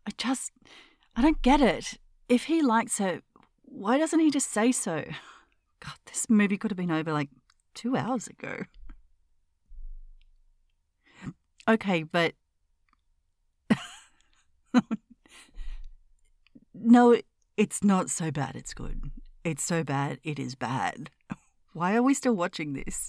I don't get it. If he likes her, why doesn't he just say so? God, this movie could have been over like 2 hours ago. Okay, but... No, it's not so bad it's good. It's so bad it is bad. Why are we still watching this?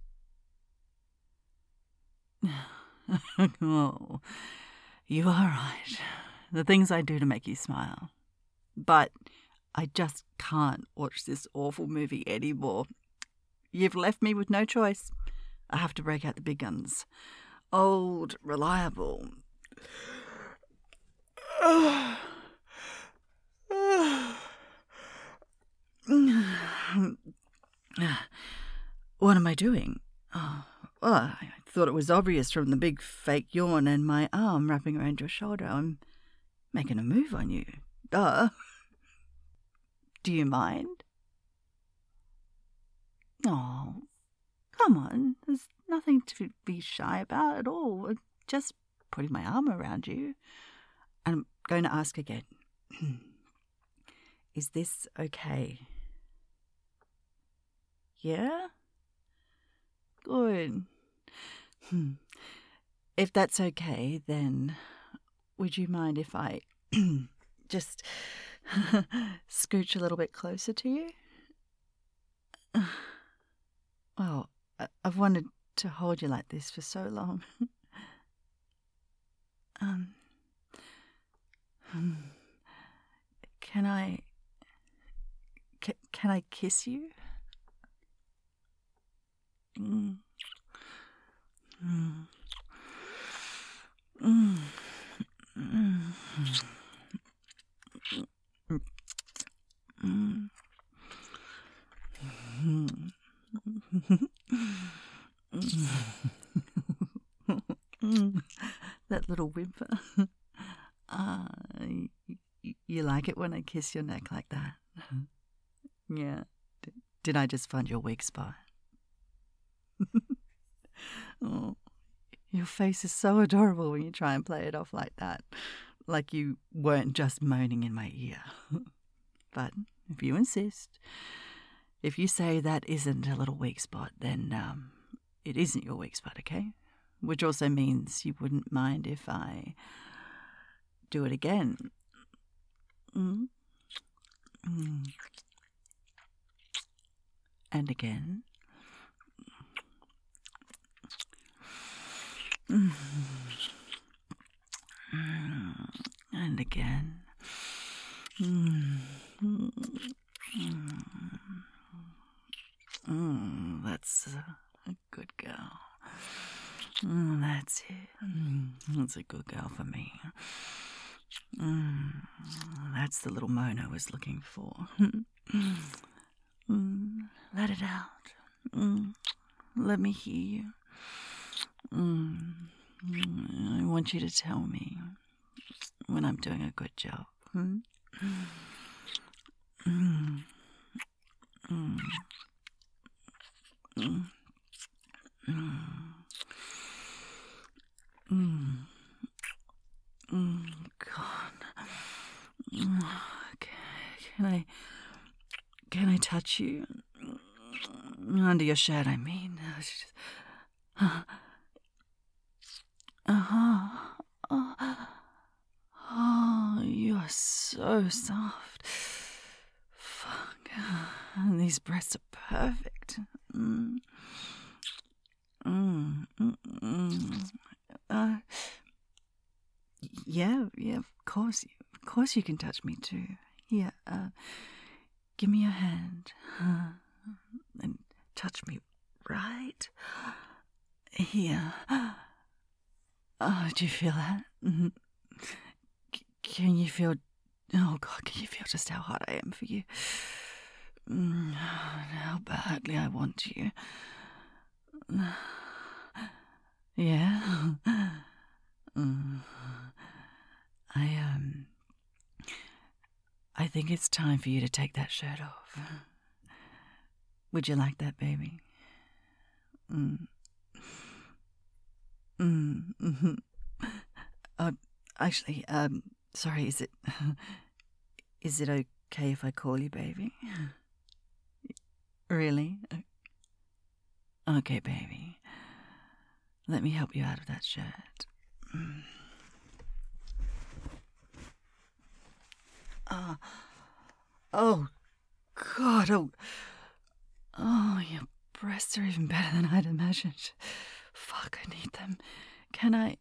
Oh, you are right. The things I do to make you smile. But I just can't watch this awful movie anymore. You've left me with no choice. I have to break out the big guns. Old, reliable. What am I doing? Oh, well, I thought it was obvious from the big fake yawn and my arm wrapping around your shoulder. I'm making a move on you. Duh. Do you mind? Oh, come on. There's nothing to be shy about at all. I'm just putting my arm around you. And I'm going to ask again. Is this okay? Yeah? Good. If that's okay, then would you mind if I just scooch a little bit closer to you? Well, I've wanted to hold you like this for so long. Can I kiss you? That little whimper. You like it when I kiss your neck like that? Yeah. Did I just find your weak spot? Oh, your face is so adorable when you try and play it off like that. Like you weren't just moaning in my ear. But if you insist, if you say that isn't a little weak spot, then it isn't your weak spot, okay? Which also means you wouldn't mind if I do it again. And again. And again. That's a good girl. That's it. That's a good girl for me. That's the little moan I was looking for. Let it out. Let me hear you. I want you to tell me when I'm doing a good job. God. Can I touch you? Under your shirt, I mean. Oh, you are so soft. Fuck. And these breasts are perfect. Yeah, of course. Of course you can touch me too. Here, give me your hand. And touch me right here. Oh, do you feel that? Can you feel... Oh, God, can you feel just how hot I am for you? How badly I want you. Yeah? I think it's time for you to take that shirt off. Would you like that, baby? Actually, Sorry, is it okay if I call you baby? Really? Okay, baby. Let me help you out of that shirt. Oh, God. Oh, your breasts are even better than I'd imagined. Fuck, I need them. Can I...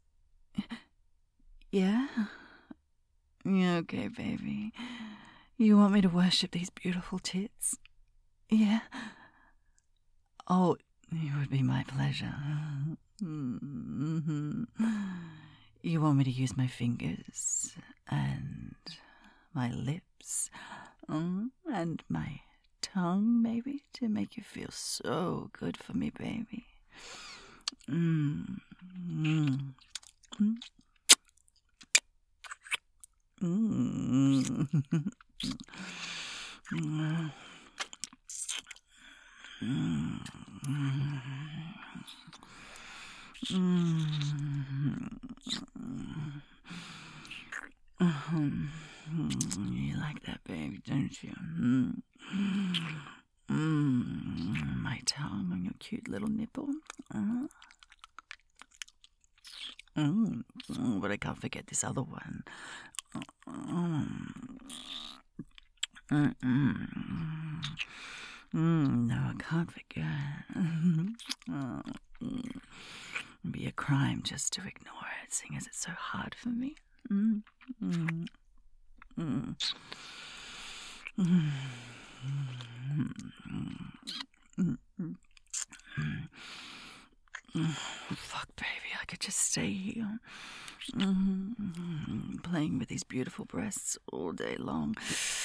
Yeah? Yeah, okay, baby. You want me to worship these beautiful tits? Yeah? Oh, it would be my pleasure. Mm-hmm. You want me to use my fingers and my lips and my tongue, maybe, to make you feel so good for me, baby. You like that, baby, don't you? My tongue on your cute little nipple. But I can't forget this other one. No, I can't forget. It'd be a crime just to ignore it, seeing as it's so hard for me. Fuck, baby, I could just stay here. Playing with these beautiful breasts all day long.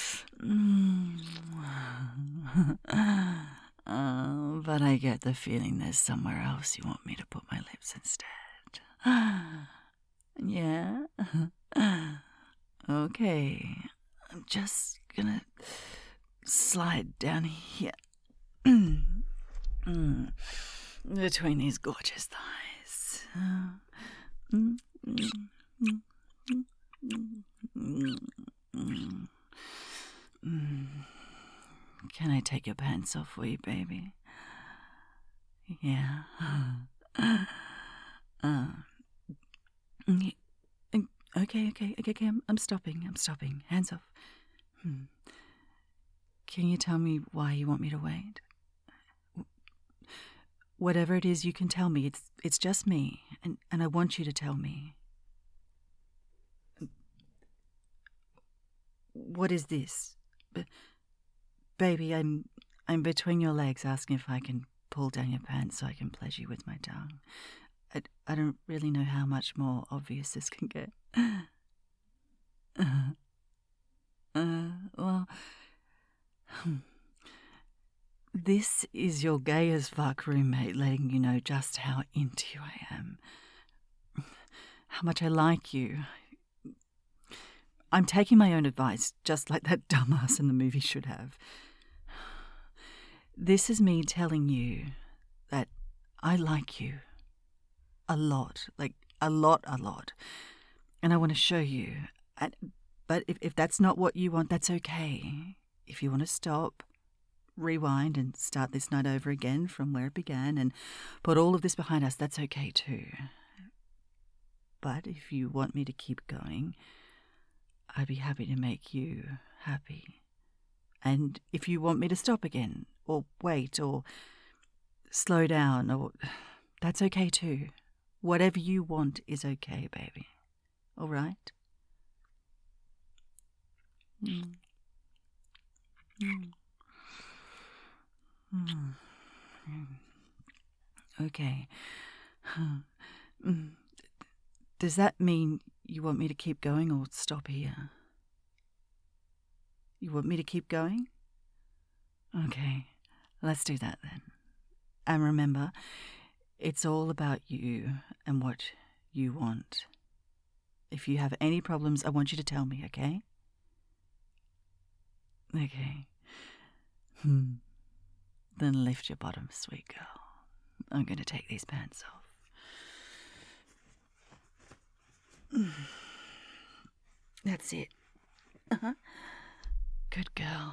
But I get the feeling there's somewhere else you want me to put my lips instead. Yeah? Okay. I'm just gonna slide down here. Between these gorgeous thighs. Can I take your pants off for you, baby? Yeah. Okay. I'm stopping. Hands off. Can you tell me why you want me to wait? Whatever it is, you can tell me. It's just me, and I want you to tell me. What is this? Baby, I'm between your legs asking if I can pull down your pants so I can pleasure you with my tongue. I don't really know how much more obvious this can get. Well, this is your gay as fuck roommate letting you know just how into you I am. How much I like you. I'm taking my own advice, just like that dumbass in the movie should have. This is me telling you that I like you. A lot. Like, a lot. And I want to show you. But if that's not what you want, that's okay. If you want to stop, rewind and start this night over again from where it began and put all of this behind us, that's okay too. But if you want me to keep going, I'd be happy to make you happy. And if you want me to stop again, or wait, or slow down, or that's okay too. Whatever you want is okay, baby. All right? Okay. Does that mean you want me to keep going or stop here? You want me to keep going? Okay, let's do that then. And remember, it's all about you and what you want. If you have any problems, I want you to tell me, okay? Okay. Then lift your bottom, sweet girl. I'm going to take these pants off. That's it. Good girl.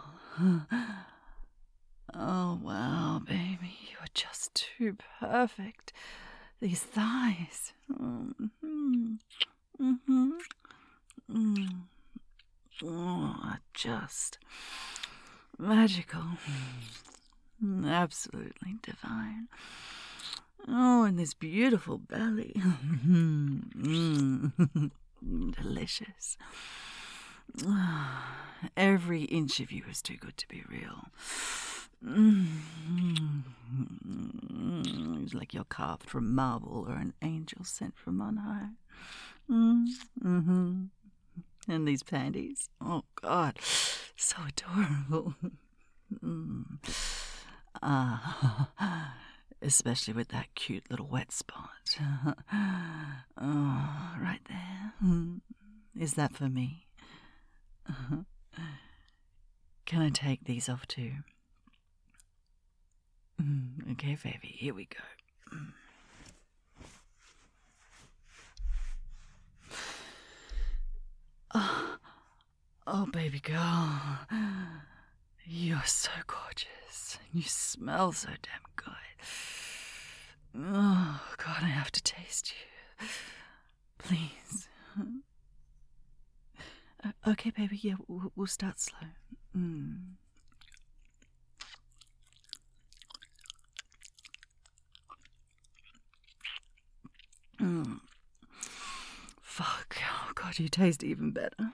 Oh, wow, baby. You're just too perfect. These thighs. Just magical. Absolutely divine. Oh, and this beautiful belly. Delicious. Every inch of you is too good to be real. It's like you're carved from marble or an angel sent from on high. And these panties. Oh, God. So adorable. Especially with that cute little wet spot. Oh, right there. Is that for me? Can I take these off too? Okay, baby, here we go. Oh, baby girl. You're so gorgeous. You smell so damn good. Oh, God, I have to taste you. Please. Okay, baby, yeah, we'll start slow. Fuck. Oh, God, you taste even better.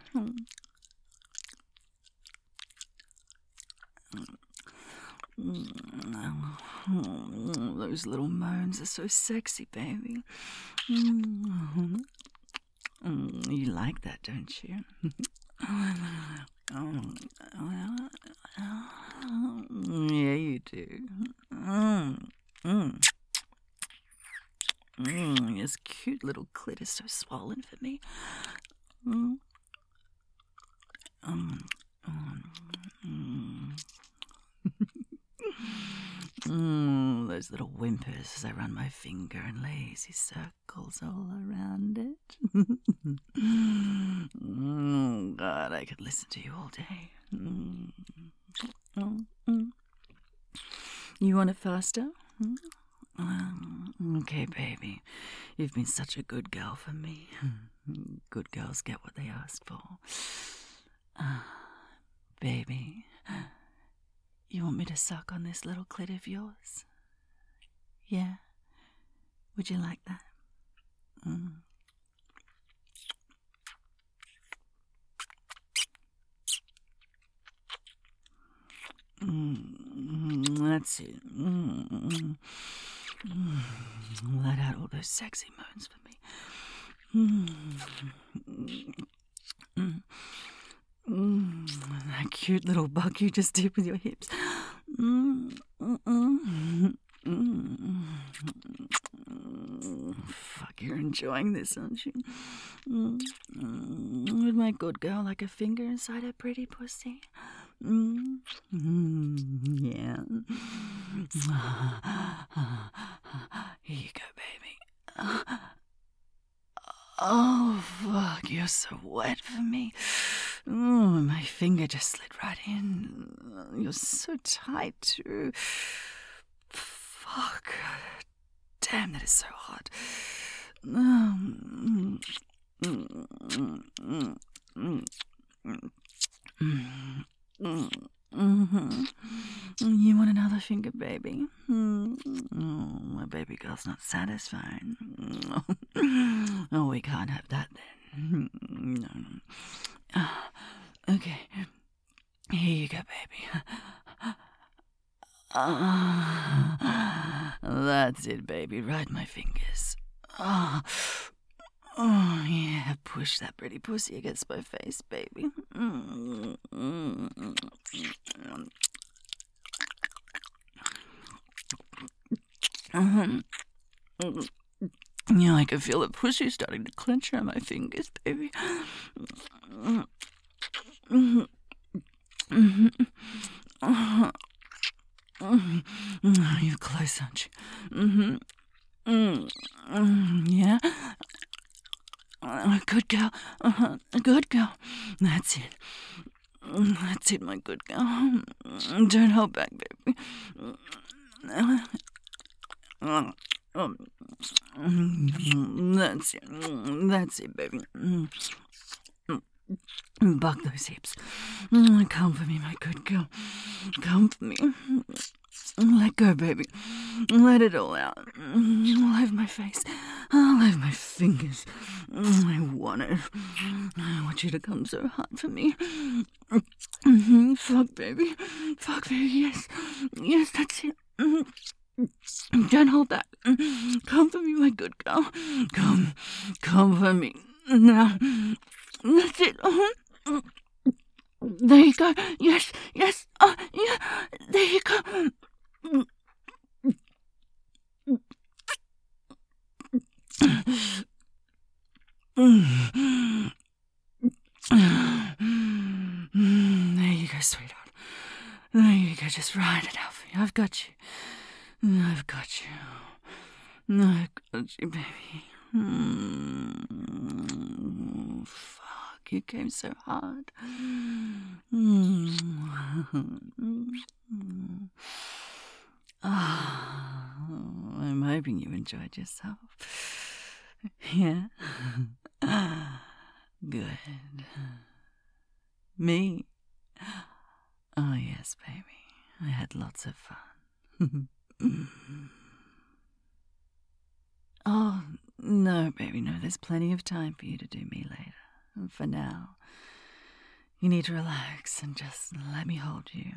Those little moans are so sexy, baby. You like that, don't you? Yeah, you do. This cute little clit is so swollen for me. Those little whimpers as I run my finger in lazy circles all around it. God, I could listen to you all day. You want it faster? Okay, baby. You've been such a good girl for me. Good girls get what they ask for. Baby, you want me to suck on this little clit of yours? Yeah? Would you like that? That's it. Let out all those sexy moans for me. That cute little bug you just did with your hips. Fuck, you're enjoying this, aren't you? With my good girl like a finger inside her pretty pussy. Yeah. Here you go, baby. Oh, fuck, you're so wet for me. My finger just slid right in. You're so tight, too. Fuck. Damn, that is so hot. You want another finger, baby? My baby girl's not satisfied. Oh, we can't have that then. No. Okay. Here you go, baby. That's it, baby. Ride my fingers. Oh, yeah. Push that pretty pussy against my face, baby. Yeah, I can feel the pussy starting to clench around my fingers, baby. You're close, aren't you? Yeah? Good girl. A good girl. That's it. That's it, my good girl. Don't hold back, baby. That's it. That's it, baby. Buck those hips. Come for me, my good girl. Come for me. Let go, baby. Let it all out. All over my face. All over my fingers. I want it. I want you to come so hard for me. Fuck, baby. Fuck, baby. Yes. Yes, that's it. Don't hold back. Come for me, my good girl. Come for me. Now. That's it. There you go. Yes. Yeah. There you go. There you go, sweetheart. There you go. Just ride it out for me. I've got you. I've got you, baby. Fuck, you came so hard. I'm hoping you enjoyed yourself. Yeah? Good. Me? Oh, yes, baby. I had lots of fun. Oh, no, baby, no. There's plenty of time for you to do me later. For now, you need to relax and just let me hold you.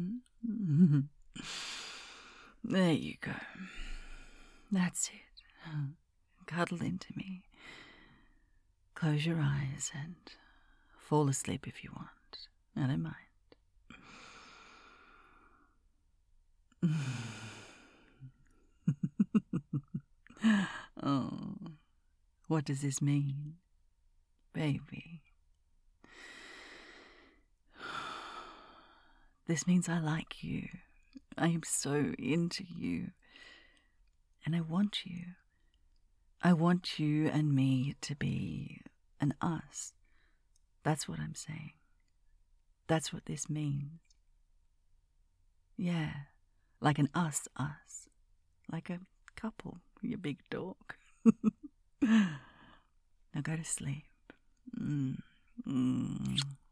There you go. That's it. Cuddle into me. Close your eyes and fall asleep if you want. I don't mind. Oh, what does this mean, baby? This means I like you. I am so into you. And I want you. I want you and me to be an us. That's what I'm saying. That's what this means. Yeah, like an us. Like a couple, you big dog. Now go to sleep.